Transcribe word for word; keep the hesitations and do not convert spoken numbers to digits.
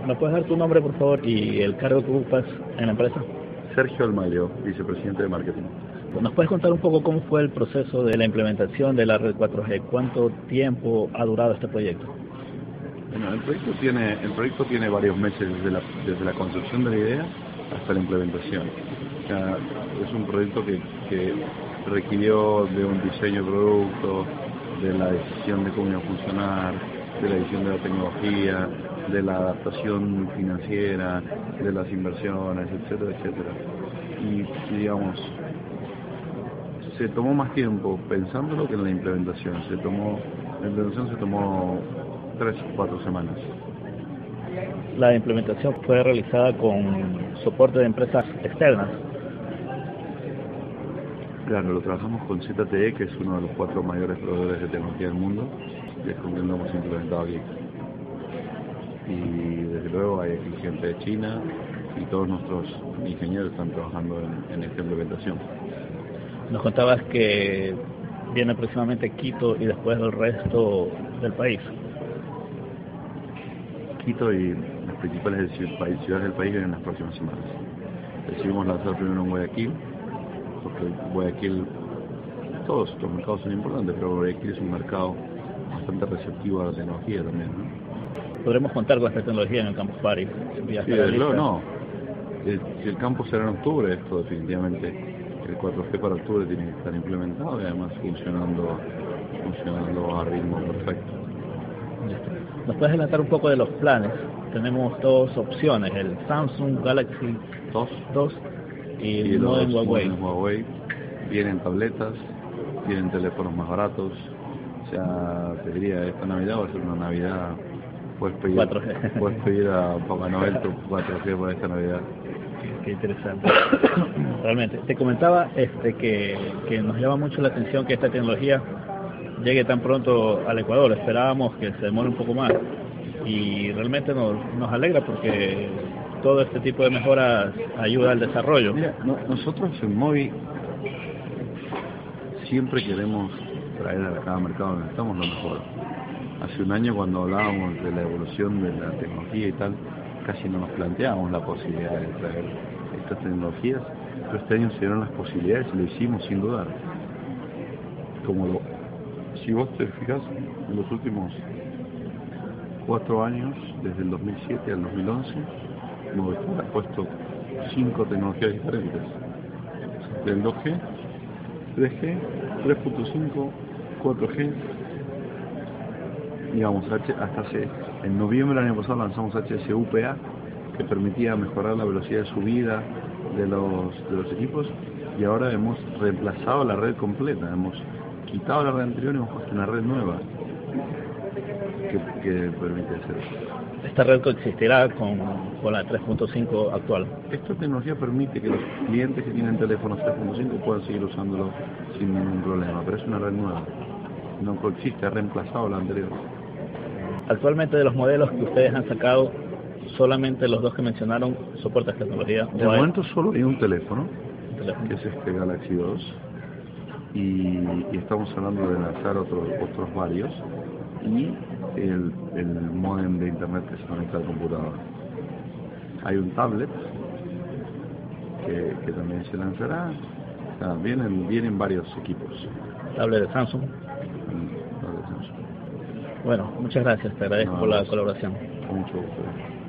¿Me puedes dar tu nombre, por favor, y el cargo que ocupas en la empresa? Sergio Almaglio, vicepresidente de marketing. ¿Nos puedes contar un poco cómo fue el proceso de la implementación de la red cuatro G? ¿Cuánto tiempo ha durado este proyecto? Bueno, el proyecto tiene, el proyecto tiene varios meses desde la, desde la concepción de la idea hasta la implementación. O sea, es un proyecto que, que requirió de un diseño de producto, de la decisión de cómo iba a funcionar, de la edición de la tecnología, de la adaptación financiera, de las inversiones, etcétera, etcétera. Y, y digamos, se tomó más tiempo pensándolo que en la implementación. Se tomó, la implementación se tomó tres o cuatro semanas. La implementación fue realizada con soporte de empresas externas. Claro, lo trabajamos con Z T E, que es uno de los cuatro mayores proveedores de tecnología del mundo, y es con quien lo hemos implementado aquí. Y desde luego hay aquí gente de China y todos nuestros ingenieros están trabajando en, en esta implementación. Nos contabas que viene próximamente Quito y después el resto del país. Quito y las principales ciudades del país vienen en las próximas semanas. Decidimos lanzar primero en Guayaquil, porque Guayaquil, todos los mercados son importantes, pero Guayaquil es un mercado bastante receptivo a la tecnología también, ¿no? ¿Podremos contar con esta tecnología en el Campus Party? Sí, desde luego no. El, si el campus será en octubre, esto definitivamente, el cuatro G para octubre tiene que estar implementado y además funcionando, funcionando a ritmo perfecto. ¿Nos puedes adelantar un poco de los planes? Tenemos dos opciones, el Samsung Galaxy dos y, y el modem Huawei. Huawei. Vienen tabletas, vienen teléfonos más baratos. O sea, te diría, esta Navidad va a ser una Navidad. Puedes pedir, cuatro G. Puedes pedir a Papá Noel tu cuatro G para esta Navidad. Qué, qué interesante. Realmente. Te comentaba este que, que nos llama mucho la atención que esta tecnología llegue tan pronto al Ecuador. Esperábamos que se demore un poco más y realmente nos, nos alegra porque todo este tipo de mejoras ayuda al desarrollo. Mira, no, nosotros en Movi siempre queremos traer a cada mercado donde estamos lo mejor. Hace un año cuando hablábamos de la evolución de la tecnología y tal, casi no nos planteábamos la posibilidad de traer estas tecnologías, pero este año se dieron las posibilidades y lo hicimos sin dudar. Como lo, si vos te fijas, en los últimos cuatro años, desde el dos mil siete al dos mil once, Movistar ha puesto cinco tecnologías diferentes, del dos G, tres G, tres punto cinco, cuatro G, digamos, hasta hace, en noviembre del año pasado lanzamos H S U P A, que permitía mejorar la velocidad de subida de los, de los equipos, y ahora hemos reemplazado la red completa, hemos quitado la red anterior y hemos puesto una red nueva que, que permite hacer eso. ¿Esta red coexistirá con, con la tres punto cinco actual? Esta tecnología permite que los clientes que tienen teléfonos tres punto cinco puedan seguir usándolo sin ningún problema, pero es una red nueva, no coexiste, ha reemplazado la anterior. Actualmente, de los modelos que ustedes han sacado, solamente los dos que mencionaron soportan esta tecnología. De momento solo hay un teléfono, un teléfono, que es este Galaxy dos, y, y estamos hablando de lanzar otros otros varios, y el, el modem de internet que se conecta al computador. Hay un tablet que, que también se lanzará. O sea, vienen, vienen varios equipos. Tablet de Samsung. Mm, tablet de Samsung. Bueno, muchas gracias, te agradezco no, por la colaboración. Con mucho gusto.